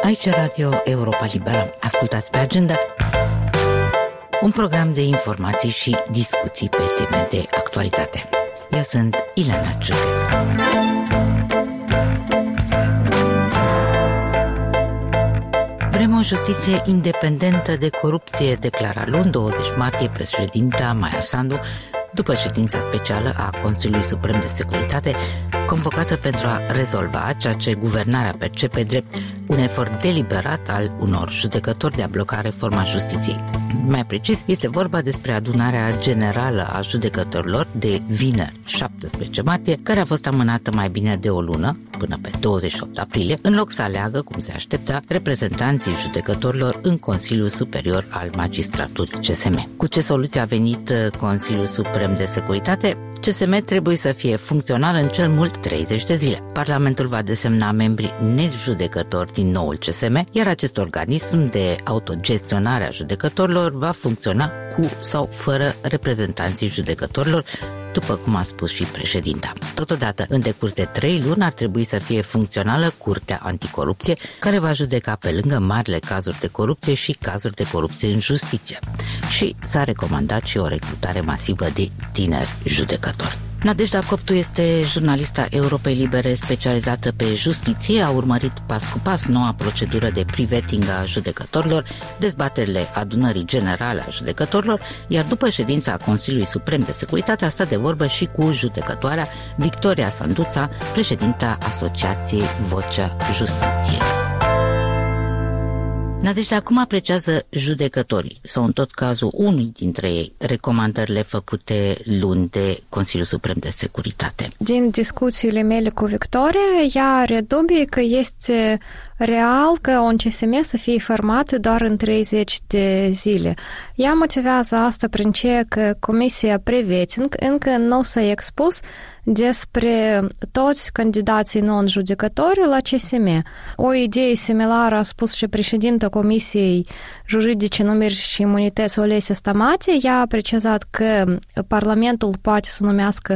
Aici Radio Europa Liberă. Ascultați pe agenda un program de informații și discuții pe teme de actualitate. Eu sunt Ileana Ciucescu. Vrem o justiție independentă de corupție, declara luni 20 martie președinta Maia Sandu, după ședința specială a Consiliului Suprem de Securitate, convocată pentru a rezolva ceea ce guvernarea percepe drept un efort deliberat al unor judecători de a bloca reforma justiției. Mai precis, este vorba despre adunarea generală a judecătorilor de vineri 17 martie, care a fost amânată mai bine de o lună, până pe 28 aprilie, în loc să aleagă, cum se aștepta, reprezentanții judecătorilor în Consiliul Superior al Magistraturii, CSM. Cu ce soluție a venit Consiliul Suprem de Securitate? CSM trebuie să fie funcțional în cel mult 30 de zile. Parlamentul va desemna membrii nejudecători din noul CSM, iar acest organism de autogestionare a judecătorilor va funcționa cu sau fără reprezentanții judecătorilor, după cum a spus și președinta. Totodată, în decurs de 3 luni ar trebui să fie funcțională Curtea Anticorupție, care va judeca pe lângă marile cazuri de corupție și cazuri de corupție în justiție. Și s-a recomandat și o recrutare masivă de tineri judecători. Nadejda Coptu este jurnalista Europei Libere specializată pe justiție, a urmărit pas cu pas noua procedură de pre-vetting a judecătorilor, dezbaterile adunării generale a judecătorilor, iar după ședința Consiliului Suprem de Securitate a stat de vorbă și cu judecătoarea Victoria Sanduța, președinta Asociației Vocea Justiției. Nadejda, cum apreciază judecătorii, sau în tot cazul unui dintre ei, recomandările făcute luni de Consiliul Suprem de Securitate? Din discuțiile mele cu Victoria, ea are dubii că este real că un CSM să fie format doar în 30 de zile. Ea motivează asta prin ce că Comisia Pre-vetting încă nu s-a expus despre toți candidații non-judecători la CSM. O idee similară a spus și președinta Comisiei Juridice, Numiri și Imunități Olesia Stamate. Ea a precizat că Parlamentul poate să numească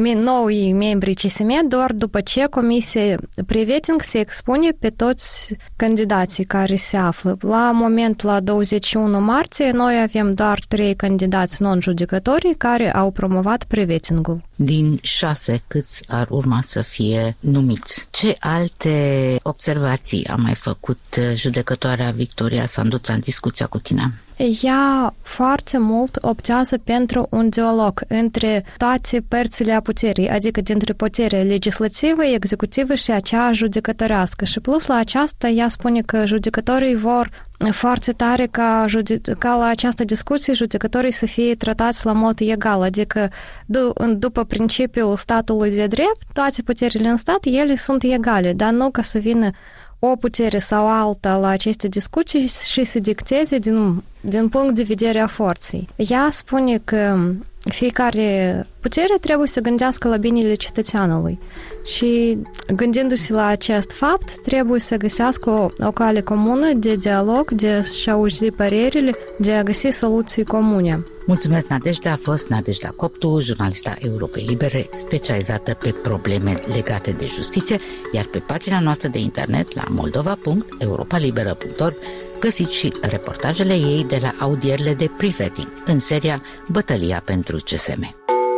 noi membrii CSM doar după ce Comisia Pre-vetting se expune pe toți candidații care se află. La momentul la 21 martie noi avem doar 3 candidați non-judecători care au promovat pre-vetting-ul. Din 6, câți ar urma să fie numiți? Ce alte observații a mai făcut judecătoarea Victoria Sanduța în discuția cu tine? Ea foarte mult optează pentru un dialog între toate părțile a puterii, adică dintre puterea legislativă, executivă și acea judecătorească. Și plus la aceasta, ea spune că judecătorii vor foarte tare ca la această discuție judecătorii să fie tratați la mod egal, adică după principiul statului de drept, toate puterile în stat, ele sunt egale, dar nu ca să vină o putere sau alta la aceste discuții și să dicteze din punct de vedere a forței. Ea spune că fiecare putere trebuie să gândească la binele cetățeanului și gândindu-se la acest fapt trebuie să găsească o cale comună de dialog, de a-și auzi părerile, de a găsi soluții comune. Mulțumesc, Nadejda. A fost Nadejda Coptu, jurnalista Europei Libere, specializată pe probleme legate de justiție, iar pe pagina noastră de internet la moldova.europalibera.org găsiți și reportajele ei de la audierile de pre-vetting în seria Bătălia pentru CSM.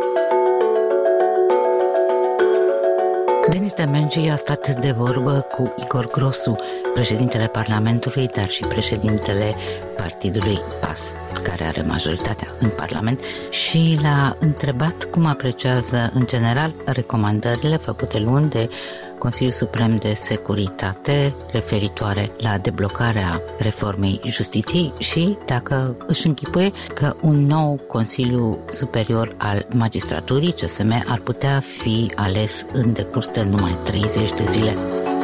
Denis Demengi a stat de vorbă cu Igor Grosu, președintele Parlamentului, dar și președintele partidului PAS, care are majoritatea în Parlament, și l-a întrebat cum apreciază în general recomandările făcute luni de Consiliul Suprem de Securitate referitoare la deblocarea reformei justiției și dacă își închipuie că un nou Consiliu Superior al Magistraturii, CSM, ar putea fi ales în decurs de numai 30 de zile.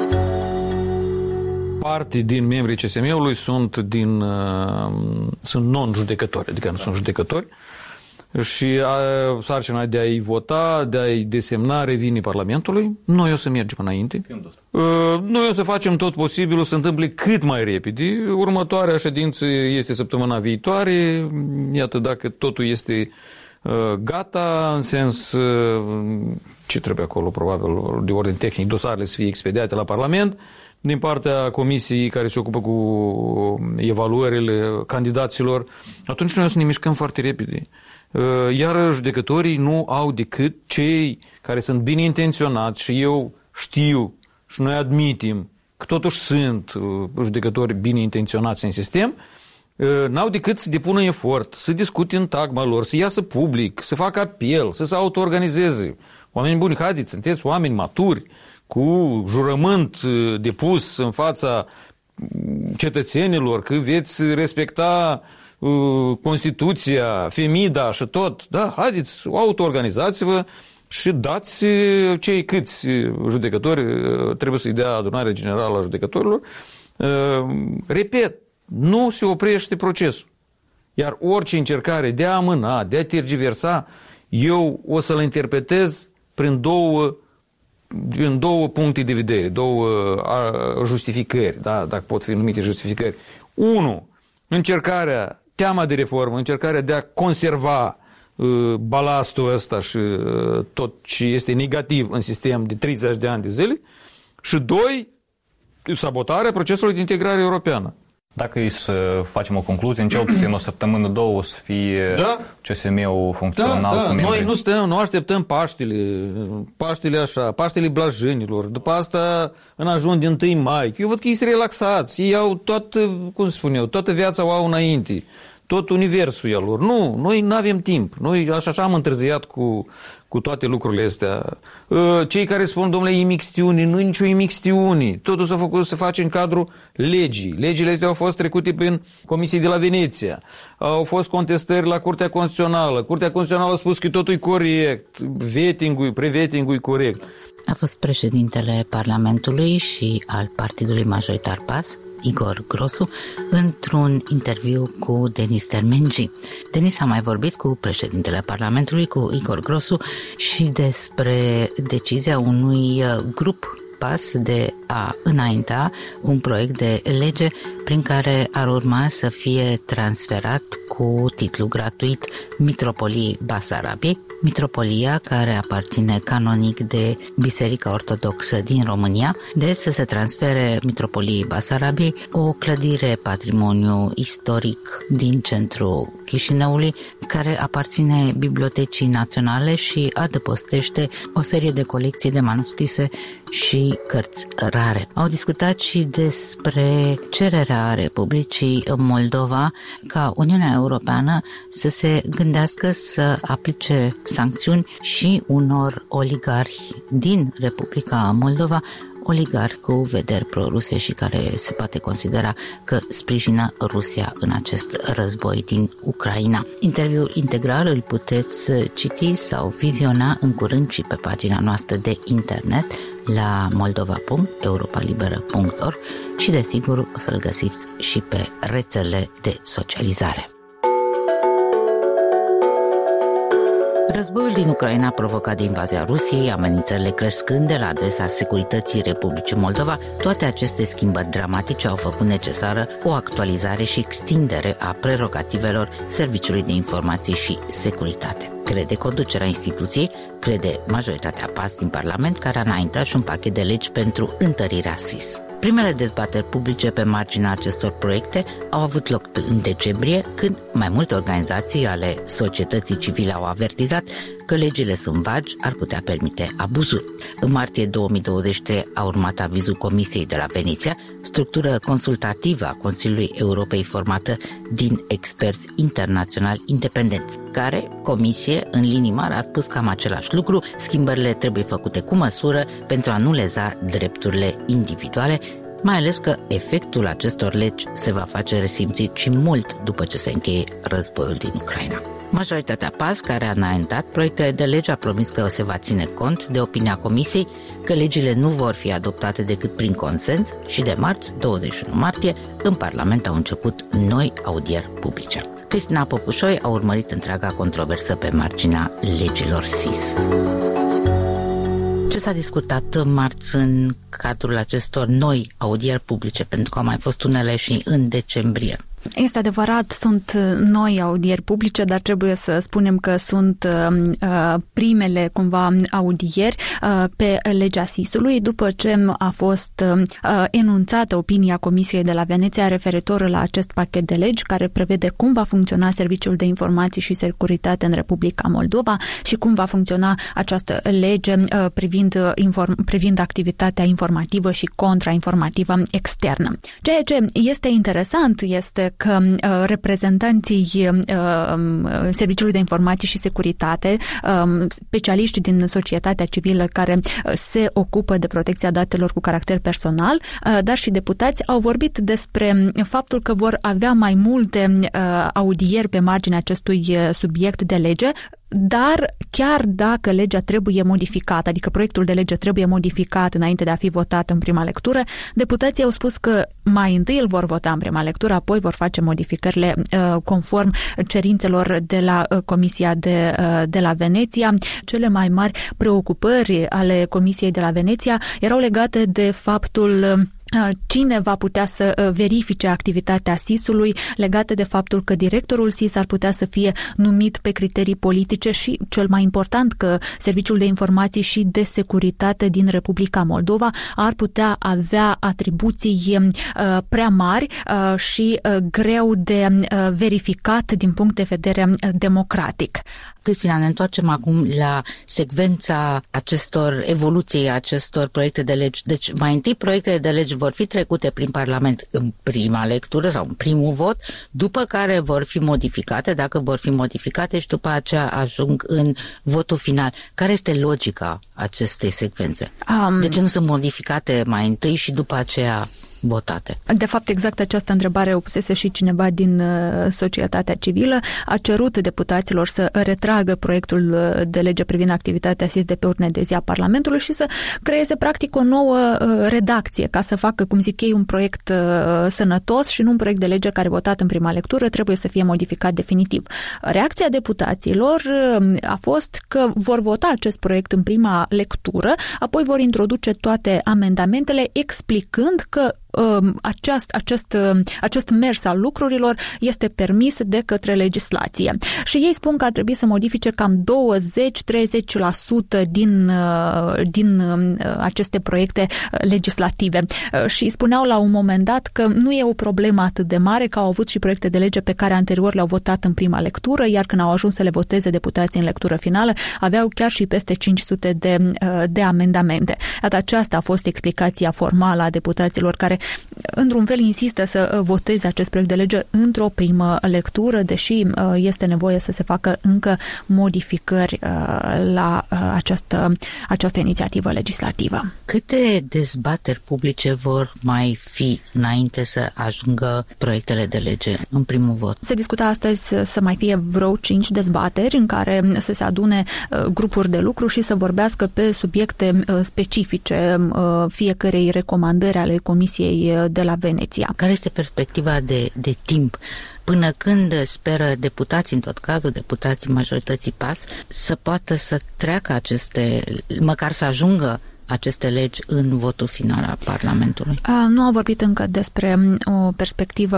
Parte din membrii CSM-ului sunt non-judecători, adică nu sunt judecători, și sarcina de a-i vota, de a-i desemna revine Parlamentului. Noi o să mergem înainte. Noi o să facem tot posibilul să se întâmple cât mai repede. Următoarea ședință este săptămâna viitoare. Iată, dacă totul este gata, în sens ce trebuie acolo, probabil de ordine tehnic, dosarele să fie expediate la Parlament, din partea comisiei care se ocupă cu evaluările candidaților, atunci noi o să ne mișcăm foarte repede. Iar judecătorii nu au decât cei care sunt bine intenționați și eu știu și noi admitem că totuși sunt judecători bine intenționați în sistem, n-au decât să depună efort, să discute în tagma lor, să iasă public, să facă apel, să se auto-organizeze. Oameni buni, haideți, sunteți oameni maturi, cu jurământ depus în fața cetățenilor, că veți respecta Constituția, Femida și tot. Da, haideți, auto-organizați-vă și dați cei câți judecători trebuie să-i dea adunarea generală a judecătorilor. Repet, nu se oprește procesul. Iar orice încercare de a amâna, de a tergiversa, eu o să-l interpretez prin două puncte de vedere, două justificări, da, dacă pot fi numite justificări. Unu, teama de reformă, încercarea de a conserva balastul ăsta și tot ce este negativ în sistem de 30 de ani de zile. Și doi, sabotarea procesului de integrare europeană. Dacă e să facem o concluzie, în cel puțin o săptămână, două o să fie CSM-ul funcțional cu membrii. Noi nu așteptăm Paștele așa, Paștele blajânilor, după asta în ajun din 1 mai. Eu văd că ei sunt relaxați, ei au toată viața o au înainte, tot universul lor. Nu, noi nu avem timp. Noi așa am întârziat cu toate lucrurile astea. Cei care spun, domnule, imixtiuni, nu e nicio imixtiuni. Totul se face în cadrul legii. Legile astea au fost trecute prin Comisia de la Veneția. Au fost contestări la Curtea Constituțională. Curtea Constituțională a spus că totul e corect. Pre-vetting-ul e corect. A fost președintele Parlamentului și al partidului majoritar PAS, Igor Grosu, într-un interviu cu Denis Termengi. Denis a mai vorbit cu președintele Parlamentului, cu Igor Grosu, și despre decizia unui grup PAS de a înainta un proiect de lege prin care ar urma să fie transferat cu titlu gratuit Mitropoliei Basarabiei, mitropolia care aparține canonic de Biserica Ortodoxă din România, de să se transfere Mitropoliei Basarabiei, o clădire patrimoniu istoric din centrul Chișinăului, care aparține Bibliotecii Naționale și adăpostește o serie de colecții de manuscrise și cărți rare. Au discutat și despre cererea Republicii Moldova ca Uniunea Europeană să se gândească să aplice sancțiuni și unor oligarhi din Republica Moldova, oligarhi cu vederi pro-ruse și care se poate considera că sprijină Rusia în acest război din Ucraina. Interviul integral îl puteți citi sau viziona în curând și pe pagina noastră de internet la moldova.europalibera.org și desigur o să-l găsiți și pe rețele de socializare. Războiul din Ucraina provocat de invazia Rusiei, amenințările crescânde la adresa securității Republicii Moldova, toate aceste schimbări dramatice au făcut necesară o actualizare și extindere a prerogativelor Serviciului de Informații și Securitate. Crede conducerea instituției, crede majoritatea PAS din Parlament, care a înaintat și un pachet de legi pentru întărirea SIS. Primele dezbateri publice pe marginea acestor proiecte au avut loc în decembrie, când mai multe organizații ale societății civile au avertizat că legile sunt vagi, ar putea permite abuzuri. În martie 2023 a urmat avizul Comisiei de la Veneția, structură consultativă a Consiliului Europei formată din experți internaționali independenți, care, comisie, în linii mari, a spus cam același lucru: schimbările trebuie făcute cu măsură pentru a nu leza drepturile individuale, mai ales că efectul acestor legi se va face resimțit și mult după ce se încheie războiul din Ucraina. Majoritatea PAS, care a înaintat proiectele de lege, a promis că se va ține cont de opinia Comisiei, că legile nu vor fi adoptate decât prin consens și de marți, 21 martie, în Parlament au început noi audieri publice. Cristina Popușoi a urmărit întreaga controversă pe marginea legilor SIS. Ce s-a discutat marți în cadrul acestor noi audieri publice, pentru că au mai fost unele și în decembrie? Este adevărat, sunt noi audieri publice, dar trebuie să spunem că sunt primele cumva audieri pe legea SIS-ului, după ce a fost enunțată opinia Comisiei de la Veneția referitor la acest pachet de legi care prevede cum va funcționa Serviciul de Informații și Securitate în Republica Moldova și cum va funcționa această lege privind activitatea informativă și contrainformativă externă. Ceea ce este interesant este că reprezentanții Serviciului de Informații și Securitate, specialiști din societatea civilă care se ocupă de protecția datelor cu caracter personal, dar și deputați au vorbit despre faptul că vor avea mai multe audieri pe marginea acestui subiect de lege, dar chiar dacă legea trebuie modificată, adică proiectul de lege trebuie modificat înainte de a fi votat în prima lectură, deputații au spus că mai întâi îl vor vota în prima lectură, apoi vor face modificările conform cerințelor de la Comisia de la Veneția. Cele mai mari preocupări ale Comisiei de la Veneția erau legate de faptul cine va putea să verifice activitatea SIS-ului, legate de faptul că directorul SIS ar putea să fie numit pe criterii politice și, cel mai important, că Serviciul de Informații și de Securitate din Republica Moldova ar putea avea atribuții prea mari și greu de verificat din punct de vedere democratic. Cristina, ne întoarcem acum la secvența evoluției acestor proiecte de legi. Deci, mai întâi proiectele de legi vor fi trecute prin Parlament în prima lectură sau în primul vot, după care vor fi modificate, dacă vor fi modificate, și după aceea ajung în votul final. Care este logica acestei secvențe? De ce nu sunt modificate mai întâi și după aceea votate? De fapt, exact această întrebare o pusese și cineva din societatea civilă. A cerut deputaților să retragă proiectul de lege privind activitatea SIS de pe ordine de zi a Parlamentului și să creeze practic o nouă redacție, ca să facă, cum zic ei, un proiect sănătos și nu un proiect de lege care, votat în prima lectură, trebuie să fie modificat definitiv. Reacția deputaților a fost că vor vota acest proiect în prima lectură, apoi vor introduce toate amendamentele, explicând că acest mers al lucrurilor este permis de către legislație. Și ei spun că ar trebui să modifice cam 20-30% din aceste proiecte legislative. Și spuneau la un moment dat că nu e o problemă atât de mare, că au avut și proiecte de lege pe care anterior le-au votat în prima lectură, iar când au ajuns să le voteze deputații în lectură finală, aveau chiar și peste 500 de amendamente. Iată, aceasta a fost explicația formală a deputaților care într-un fel insistă să voteze acest proiect de lege într-o primă lectură, deși este nevoie să se facă încă modificări la această inițiativă legislativă. Câte dezbateri publice vor mai fi înainte să ajungă proiectele de lege în primul vot? Se discută astăzi să mai fie vreo 5 dezbateri în care să se adune grupuri de lucru și să vorbească pe subiecte specifice fiecărei recomandări ale Comisiei de la Veneția. Care este perspectiva de timp? Până când speră deputații, în tot cazul deputații majorității PAS, să poată să treacă măcar să ajungă aceste legi în votul final al Parlamentului? Nu am vorbit încă despre o perspectivă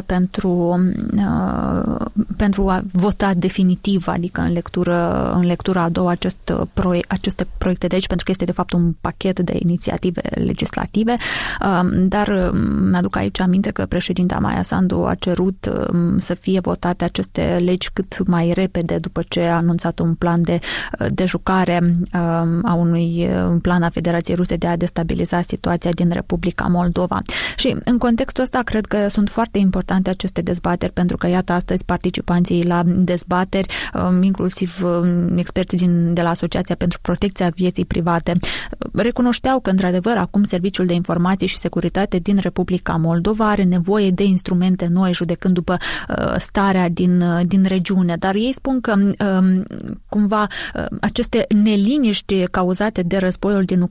pentru a vota definitiv, adică în lectura a doua aceste proiecte de legi, pentru că este de fapt un pachet de inițiative legislative, dar mi-aduc aici aminte că președinta Maia Sandu a cerut să fie votate aceste legi cât mai repede după ce a anunțat un plan de dejucare a unui plan a Federației Ruse de a destabiliza situația din Republica Moldova. Și în contextul ăsta cred că sunt foarte importante aceste dezbateri, pentru că iată astăzi participanții la dezbateri, inclusiv experți de la Asociația pentru Protecția Vieții Private, recunoșteau că într-adevăr acum Serviciul de Informații și Securitate din Republica Moldova are nevoie de instrumente noi, judecând după starea din regiune, dar ei spun că cumva aceste neliniști cauzate de războiul din Ucraina nu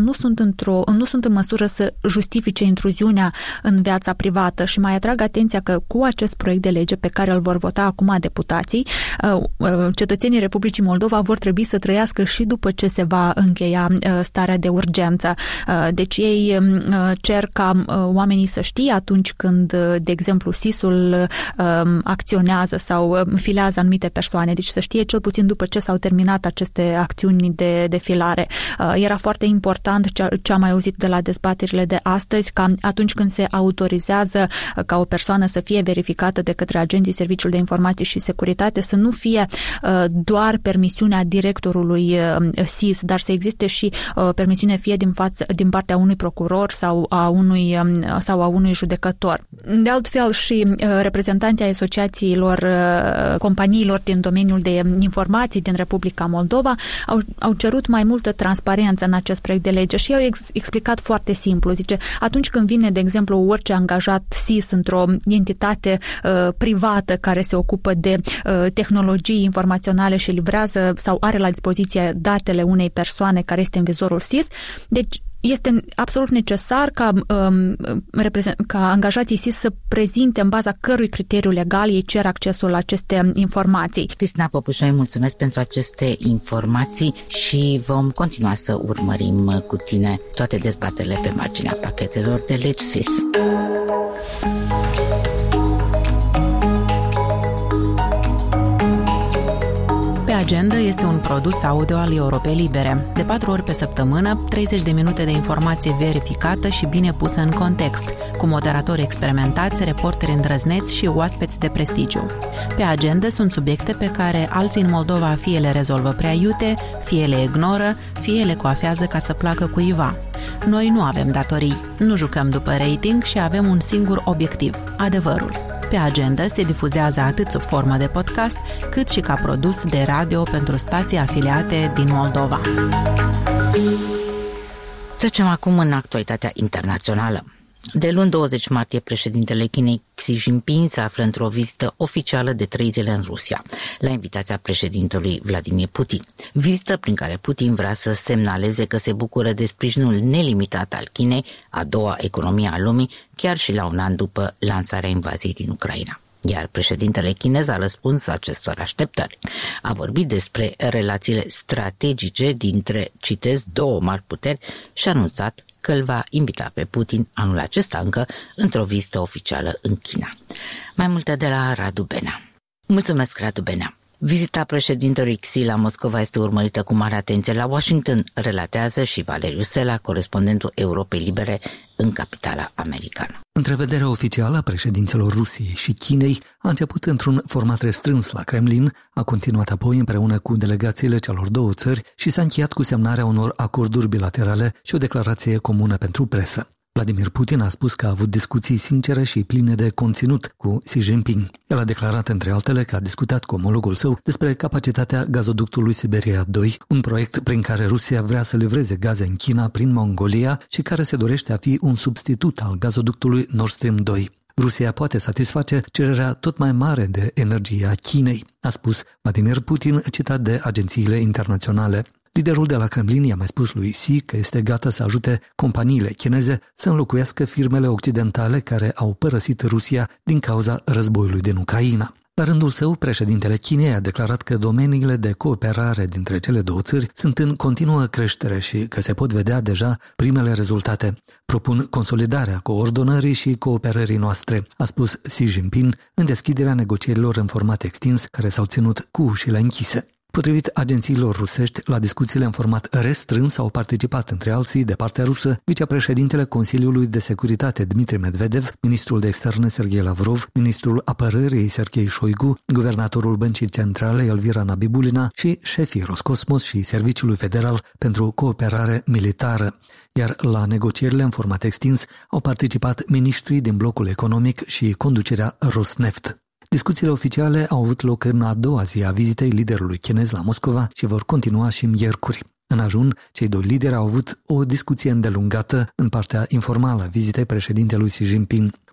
nu sunt în măsură să justifice intruziunea în viața privată și mai atrag atenția că cu acest proiect de lege pe care îl vor vota acum deputații, cetățenii Republicii Moldova vor trebui să trăiască și după ce se va încheia starea de urgență. Deci ei cer ca oamenii să știe atunci când, de exemplu, SIS-ul acționează sau filează anumite persoane, deci să știe cel puțin după ce s-au terminat aceste acțiuni de filare. Era foarte important ce am mai auzit de la dezbaterile de astăzi, ca atunci când se autorizează ca o persoană să fie verificată de către agenții Serviciului de Informații și Securitate, să nu fie doar permisiunea directorului SIS, dar să existe și permisiune fie din partea unui procuror sau a unui judecător. De altfel și reprezentanții ai asociațiilor companiilor din domeniul de informații din Republica Moldova au cerut mai multă transparență în acest proiect de lege și au explicat foarte simplu. Zice, atunci când vine, de exemplu, orice angajat SIS într-o entitate privată care se ocupă de tehnologii informaționale și livrează sau are la dispoziție datele unei persoane care este în vizorul SIS, deci este absolut necesar ca angajații SIS să prezinte în baza cărui criteriu legal ei cer accesul la aceste informații. Cristina Popușoi, mulțumesc pentru aceste informații și vom continua să urmărim cu tine toate dezbaterile pe marginea pachetelor de legi SIS. Pe agenda este un produs audio al Europei Libere. De 4 ori pe săptămână, 30 de minute de informație verificată și bine pusă în context, cu moderatori experimentați, reporteri îndrăzneți și oaspeți de prestigiu. Pe agenda sunt subiecte pe care alții în Moldova fie le rezolvă prea iute, fie le ignoră, fie le coafează ca să placă cuiva. Noi nu avem datorii, nu jucăm după rating și avem un singur obiectiv, adevărul. Pe agenda se difuzează atât sub formă de podcast, cât și ca produs de radio pentru stații afiliate din Moldova. Trecem acum în actualitatea internațională. De luni 20 martie, președintele Chinei Xi Jinping se află într-o vizită oficială de 3 zile în Rusia, la invitația președintelui Vladimir Putin. Vizită prin care Putin vrea să semnaleze că se bucură de sprijinul nelimitat al Chinei, a doua economie a lumii, chiar și la un an după lansarea invaziei din Ucraina. Iar președintele chinez a răspuns acestor așteptări. A vorbit despre relațiile strategice dintre, citez, două mari puteri și a anunțat că îl va invita pe Putin anul acesta încă într-o vizită oficială în China. Mai multe de la Radu Benea. Mulțumesc, Radu Benea. Vizita președintelui Xi la Moscova este urmărită cu mare atenție la Washington, relatează și Valeriu Sela, corespondentul Europei Libere în capitala americană. Întrevederea oficială a președinților Rusiei și Chinei a început într-un format restrâns la Kremlin, a continuat apoi împreună cu delegațiile celor două țări și s-a încheiat cu semnarea unor acorduri bilaterale și o declarație comună pentru presă. Vladimir Putin a spus că a avut discuții sincere și pline de conținut cu Xi Jinping. El a declarat, între altele, că a discutat cu omologul său despre capacitatea gazoductului Siberia 2, un proiect prin care Rusia vrea să livreze gaze în China prin Mongolia și care se dorește a fi un substitut al gazoductului Nord Stream 2. Rusia poate satisface cererea tot mai mare de energie a Chinei, a spus Vladimir Putin, citat de agențiile internaționale. Liderul de la Kremlin i-a mai spus lui Xi că este gata să ajute companiile chineze să înlocuiască firmele occidentale care au părăsit Rusia din cauza războiului din Ucraina. La rândul său, președintele Chinei a declarat că domeniile de cooperare dintre cele două țări sunt în continuă creștere și că se pot vedea deja primele rezultate. Propun consolidarea coordonării și cooperării noastre, a spus Xi Jinping în deschiderea negocierilor în format extins care s-au ținut cu ușile închise. Potrivit agențiilor rusești, la discuțiile în format restrâns au participat, între alții, de partea rusă, vicepreședintele Consiliului de Securitate Dmitri Medvedev, ministrul de externe Sergei Lavrov, ministrul apărării Sergei Shoigu, guvernatorul Băncii Centrale Elvira Nabibulina și șefii Roscosmos și Serviciului Federal pentru Cooperare Militară. Iar la negocierile în format extins au participat miniștrii din blocul economic și conducerea Rosneft. Discuțiile oficiale au avut loc în a doua zi a vizitei liderului chinez la Moscova și vor continua și miercuri. În ajun, cei doi lideri au avut o discuție îndelungată în partea informală a vizitei președintelui Xi Jinping.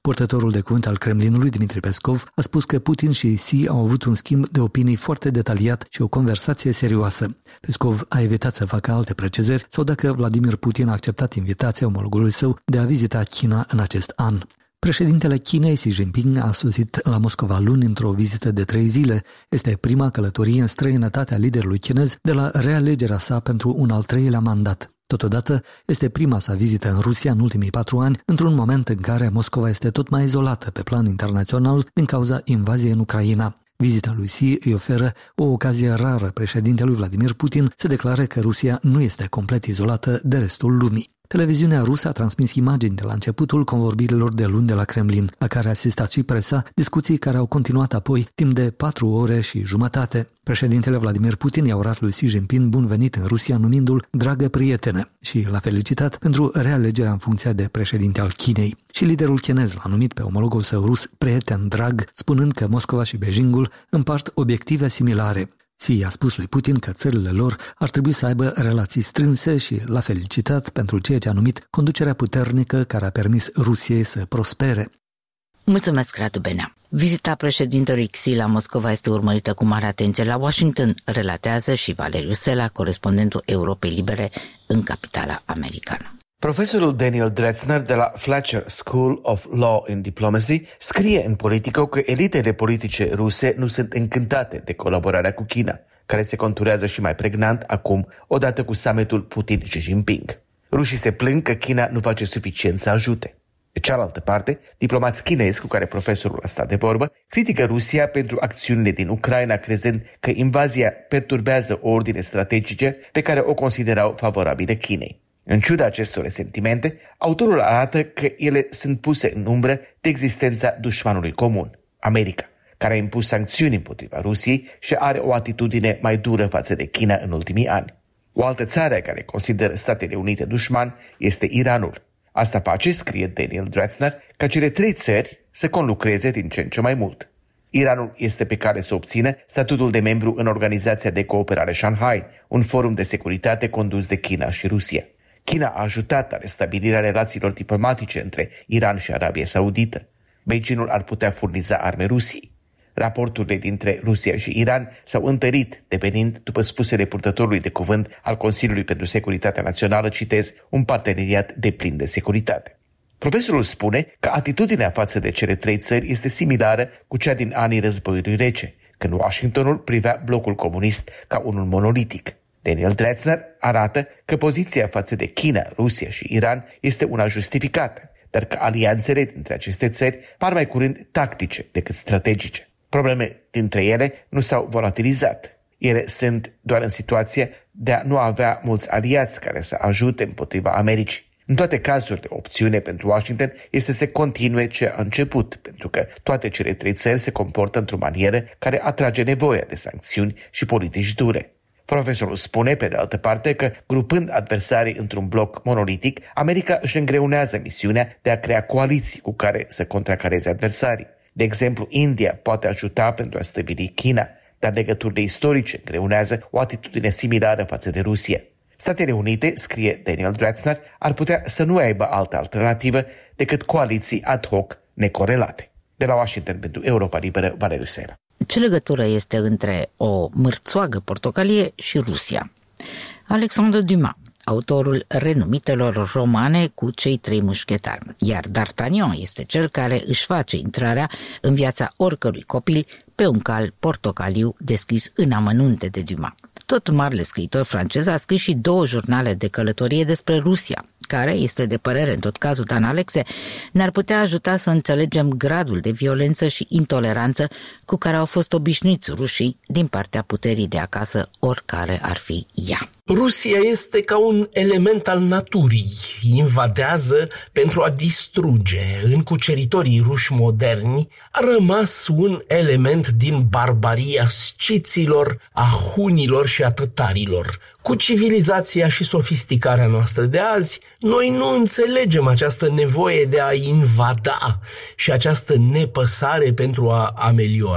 Purtătorul de cuvânt al Kremlinului, Dmitri Peskov, a spus că Putin și Xi au avut un schimb de opinii foarte detaliat și o conversație serioasă. Peskov a evitat să facă alte precizări sau dacă Vladimir Putin a acceptat invitația omologului său de a vizita China în acest an. Președintele Chinei Xi Jinping a sosit la Moscova luni într-o vizită de 3 zile. Este prima călătorie în străinătate a liderului chinez de la realegerea sa pentru un al 3-lea mandat. Totodată, este prima sa vizită în Rusia în ultimii 4 ani, într-un moment în care Moscova este tot mai izolată pe plan internațional din cauza invaziei în Ucraina. Vizita lui Xi îi oferă o ocazie rară președintelui Vladimir Putin să declare că Rusia nu este complet izolată de restul lumii. Televiziunea rusă a transmis imagini de la începutul convorbirilor de luni de la Kremlin, la care a asistat și presa, discuții care au continuat apoi timp de 4 ore și jumătate. Președintele Vladimir Putin i-a urat lui Xi Jinping bun venit în Rusia, numindu-l dragă prietene și l-a felicitat pentru realegerea în funcția de președinte al Chinei. Și liderul chinez l-a numit pe omologul său rus prieten drag, spunând că Moscova și Beijingul împart obiective similare. Xi a spus lui Putin că țările lor ar trebui să aibă relații strânse și l-a felicitat pentru ceea ce a numit conducerea puternică care a permis Rusiei să prospere. Mulțumesc, Radu Benea. Vizita președintelui Xi la Moscova este urmărită cu mare atenție la Washington, relatează și Valeriu Sela, corespondentul Europei Libere în capitala americană. Profesorul Daniel Drezner de la Fletcher School of Law and Diplomacy scrie în Politico că elitele politice ruse nu sunt încântate de colaborarea cu China, care se conturează și mai pregnant acum, odată cu summitul Putin-Xi Jinping. Rușii se plâng că China nu face suficient să ajute. De cealaltă parte, diplomați chinezi cu care profesorul a stat de vorbă critică Rusia pentru acțiunile din Ucraina, crezând că invazia perturbează o ordine strategice pe care o considerau favorabile Chinei. În ciuda acestor resentimente, autorul arată că ele sunt puse în umbră de existența dușmanului comun, America, care a impus sancțiuni împotriva Rusiei și are o atitudine mai dură față de China în ultimii ani. O altă țară care consideră Statele Unite dușman este Iranul. Asta face, scrie Daniel Drezner, ca cele 3 țări să conlucreze din ce în ce mai mult. Iranul este pe cale să obțină statutul de membru în Organizația de Cooperare Shanghai, un forum de securitate condus de China și Rusia. China a ajutat la restabilirea relațiilor diplomatice între Iran și Arabia Saudită. Beijingul ar putea furniza arme Rusiei. Raporturile dintre Rusia și Iran s-au întărit, devenind, după spusele purtătorului de cuvânt al Consiliului pentru Securitatea Națională, citez, un parteneriat deplin de securitate. Profesorul spune că atitudinea față de cele 3 țări este similară cu cea din anii războiului rece, când Washingtonul privea blocul comunist ca unul monolitic. Daniel Drezner arată că poziția față de China, Rusia și Iran este una justificată, dar că alianțele dintre aceste țări par mai curând tactice decât strategice. Probleme dintre ele nu s-au volatilizat. Ele sunt doar în situația de a nu avea mulți aliați care să ajute împotriva Americii. În toate cazurile, opțiunea pentru Washington este să continue ce a început, pentru că toate cele 3 țări se comportă într-o manieră care atrage nevoia de sancțiuni și politici dure. Profesorul spune, pe de altă parte, că grupând adversarii într-un bloc monolitic, America își îngreunează misiunea de a crea coaliții cu care să contracareze adversarii. De exemplu, India poate ajuta pentru a stăvili China, dar legăturile istorice îngreunează o atitudine similară față de Rusia. Statele Unite, scrie Daniel Drezner, ar putea să nu aibă altă alternativă decât coaliții ad hoc necorelate. De la Washington pentru Europa Liberă, Valeriu Sela. Ce legătură este între o mârțoagă portocalie și Rusia? Alexandre Dumas, autorul renumitelor romane cu cei 3 mușchetari, iar D'Artagnan este cel care își face intrarea în viața oricărui copil pe un cal portocaliu deschis în amănunte de Dumas. Tot marele scriitor francez a scris și 2 jurnale de călătorie despre Rusia, care, este de părere în tot cazul Dan Alexe, ne-ar putea ajuta să înțelegem gradul de violență și intoleranță cu care au fost obișnuiți rușii din partea puterii de acasă, oricare ar fi ea. Rusia este ca un element al naturii, invadează pentru a distruge. În cuceritorii ruși moderni a rămas un element din barbaria sciților, a hunilor și a tătarilor. Cu civilizația și sofisticarea noastră de azi, noi nu înțelegem această nevoie de a invada și această nepăsare pentru a ameliora.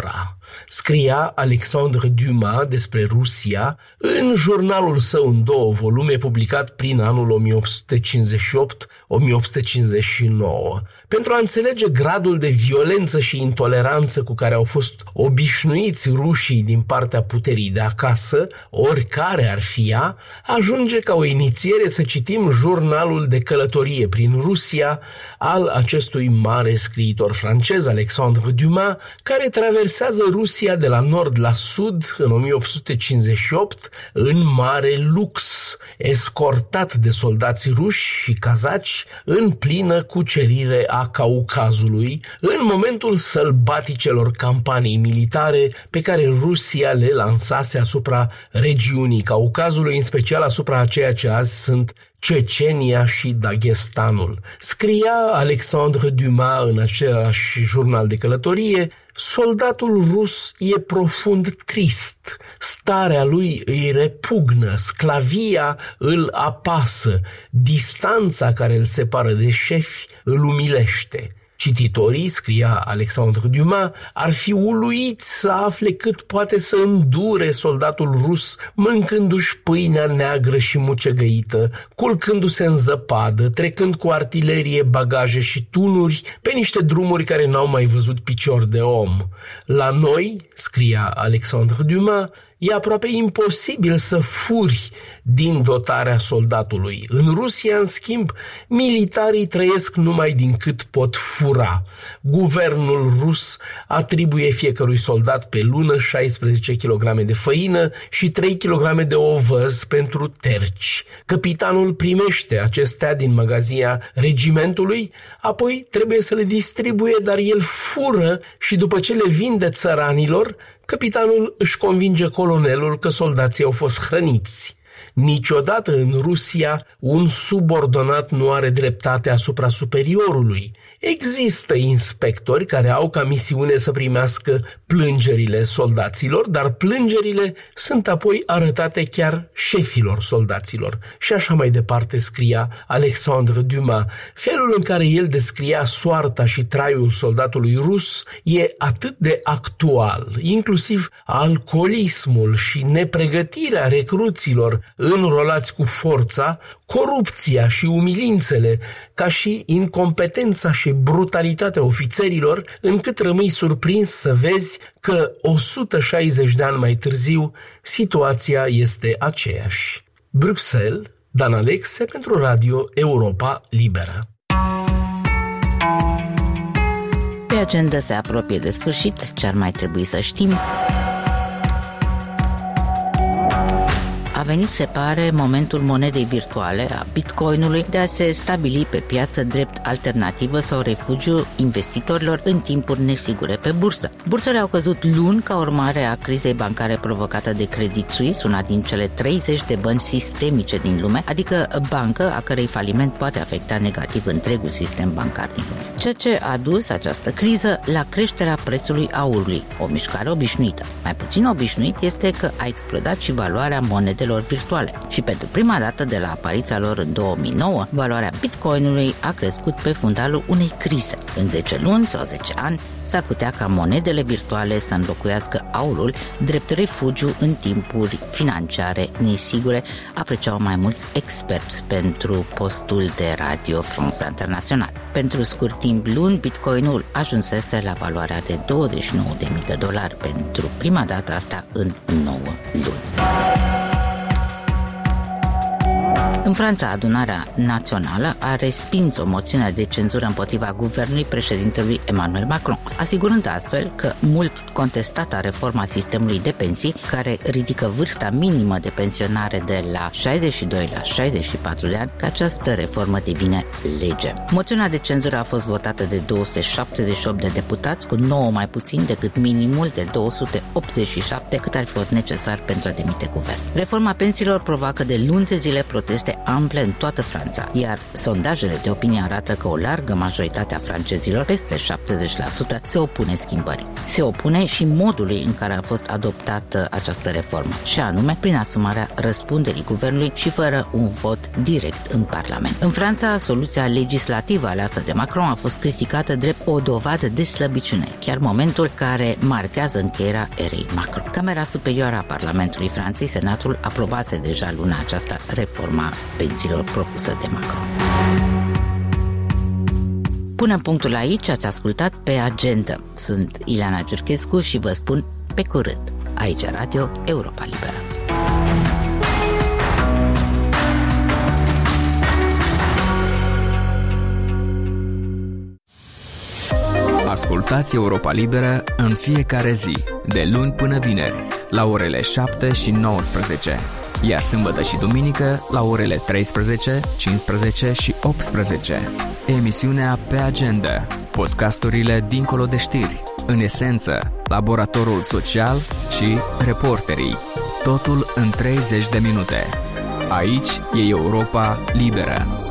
scria Alexandre Dumas despre Rusia în jurnalul său în 2 volume publicat prin anul 1858-1859. Pentru a înțelege gradul de violență și intoleranță cu care au fost obișnuiți rușii din partea puterii de acasă, oricare ar fi ea, ajunge ca o inițiere să citim jurnalul de călătorie prin Rusia al acestui mare scriitor francez, Alexandre Dumas, care traversează Rusia de la nord la sud în 1858 în mare lux, escortat de soldați ruși și cazaci în plină cucerire a Caucazului, în momentul sălbaticelor campanii militare pe care Rusia le lansase asupra regiunii Caucazului, în special asupra a ceea ce azi sunt Cecenia și Dagestanul. Scria Alexandre Dumas în același jurnal de călătorie: soldatul rus e profund trist, starea lui îi repugnă, sclavia îl apasă, distanța care îl separă de șefi îl umilește. Cititorii, scria Alexandre Dumas, ar fi uluiți să afle cât poate să îndure soldatul rus mâncându-și pâinea neagră și mucegăită, culcându-se în zăpadă, trecând cu artilerie, bagaje și tunuri pe niște drumuri care n-au mai văzut picior de om. La noi, scria Alexandre Dumas, e aproape imposibil să furi din dotarea soldatului. În Rusia, în schimb, militarii trăiesc numai din cât pot fura. Guvernul rus atribuie fiecărui soldat pe lună 16 kg de făină și 3 kg de ovăz pentru terci. Capitanul primește acestea din magazia regimentului, apoi trebuie să le distribuie, dar el fură și după ce le vinde țăranilor, capitanul își convinge colonelul că soldații au fost hrăniți. Niciodată în Rusia un subordonat nu are dreptate asupra superiorului. Există inspectori care au ca misiune să primească plângerile soldaților, dar plângerile sunt apoi arătate chiar șefilor soldaților. Și așa mai departe scria Alexandre Dumas. Felul în care el descria soarta și traiul soldatului rus e atât de actual, inclusiv alcoolismul și nepregătirea recruților înrolați cu forța, corupția și umilințele, ca și incompetența și brutalitatea ofițerilor, încât rămâi surprins să vezi că 160 de ani mai târziu situația este aceeași. Bruxelles, Dan Alexe pentru Radio Europa Liberă. Pe agenda se apropie de sfârșit, ce ar mai trebui să știm? A venit, se pare, momentul monedei virtuale, a bitcoinului, de a se stabili pe piață drept alternativă sau refugiu investitorilor în timpuri nesigure pe bursă. Bursele au căzut luni ca urmare a crizei bancare provocată de Credit Suisse, una din cele 30 de bănci sistemice din lume, adică bancă a cărei faliment poate afecta negativ întregul sistem bancar din lume. Ceea ce a dus această criză la creșterea prețului aurului, o mișcare obișnuită. Mai puțin obișnuit este că a explodat și valoarea monedelor virtuale și pentru prima dată de la apariția lor în 2009, valoarea bitcoinului a crescut pe fundalul unei crize. În 10 luni sau 10 ani s-ar putea ca monedele virtuale să înlocuiască aurul drept refugiu în timpuri financiare nesigure, apreciau mai mulți experți pentru postul de Radio France International. Pentru scurt timp luni, bitcoinul ajunsese la valoarea de $29.000 pentru prima dată, asta în 9 luni. În Franța, adunarea națională a respins o moțiune de cenzură împotriva guvernului președintelui Emmanuel Macron, asigurând astfel că mult contestata reforma sistemului de pensii, care ridică vârsta minimă de pensionare de la 62 la 64 de ani, că această reformă devine lege. Moțiunea de cenzură a fost votată de 278 de deputați, cu 9 mai puțin decât minimul de 287 cât ar fi fost necesar pentru a demite guvern. Reforma pensiilor provoacă de luni de zile proteste foarte ample în toată Franța, iar sondajele de opinie arată că o largă majoritate a francezilor, peste 70%, se opune schimbării. Se opune și modului în care a fost adoptată această reformă, și anume prin asumarea răspunderii guvernului și fără un vot direct în Parlament. În Franța, soluția legislativă aleasă de Macron a fost criticată drept o dovadă de slăbiciune, chiar momentul care marchează încheierea erei Macron. Camera Superioară a Parlamentului Franței, Senatul, aprobase deja luna aceasta reforma pensiilor propusă de Macron. Până punctul aici, ați ascultat Pe Agenda. Sunt Ileana Giurchescu și vă spun pe curând. Aici Radio Europa Liberă. Ascultați Europa Liberă în fiecare zi, de luni până vineri, la orele 7 și 19, iar sâmbătă și duminică la orele 13, 15 și 18. Emisiunea Pe Agenda, podcasturile dincolo de știri, în esență, laboratorul social și reporterii. Totul în 30 de minute. Aici e Europa Liberă.